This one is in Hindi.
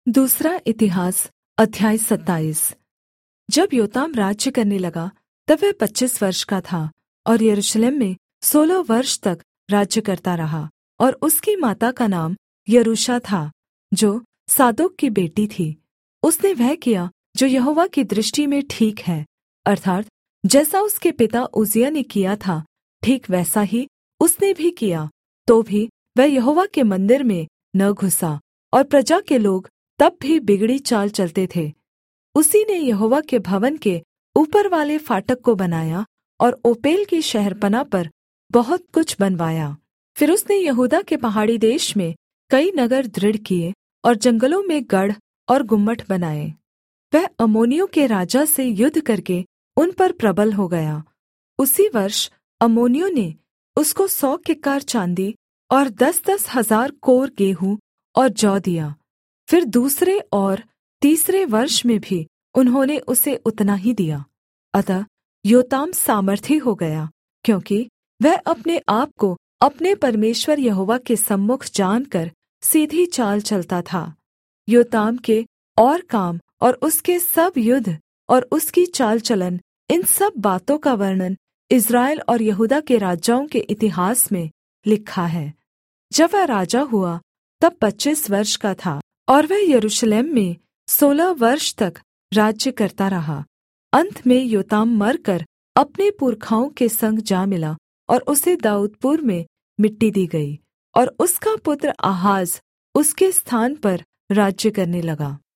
दूसरा इतिहास अध्याय 27। जब योताम राज्य करने लगा तब वह 25 वर्ष का था और यरूशलेम में 16 वर्ष तक राज्य करता रहा। और उसकी माता का नाम यरूशा था, जो सादोक की बेटी थी। उसने वह किया जो यहोवा की दृष्टि में ठीक है, अर्थात् जैसा उसके पिता उज्जियाह ने किया था, ठीक वैसा ही उसने भी किया। तो भी वह यहोवा के मन्दिर में न घुसा, और प्रजा के लोग तब भी बिगड़ी चाल चलते थे। उसी ने यहोवा के भवन के ऊपरवाले फाटक को बनाया और ओपेल की शहरपनाह पर बहुत कुछ बनवाया। फिर उसने यहूदा के पहाड़ी देश में कई नगर दृढ़ किए और जंगलों में गढ़ और गुम्मट बनाए। वह अम्मोनियों के राजा से युद्ध करके उन पर प्रबल हो गया। उसी वर्ष अम्मोनियों ने उसको 100 किक्कार चाँदी और 10-10 हजार कोर गेहूँ और जौ दिया। फिर दूसरे और तीसरे वर्ष में भी उन्होंने उसे उतना ही दिया। अतः योताम सामर्थी हो गया, क्योंकि वह अपने आप को अपने परमेश्वर यहोवा के सम्मुख जानकर सीधी चाल चलता था। योताम के और काम और उसके सब युद्ध और उसकी चाल चलन, इन सब बातों का वर्णन इस्राएल और यहूदा के राजाओं के इतिहास में लिखा है। जब वह राजा हुआ तब 25 वर्ष का था, और वह यरूशलेम में 16 वर्ष तक राज्य करता रहा। अन्त में योताम मरकर अपने पुरखाओं के संग जा मिला, और उसे दाऊदपुर में मिट्टी दी गई, और उसका पुत्र आहाज उसके स्थान पर राज्य करने लगा।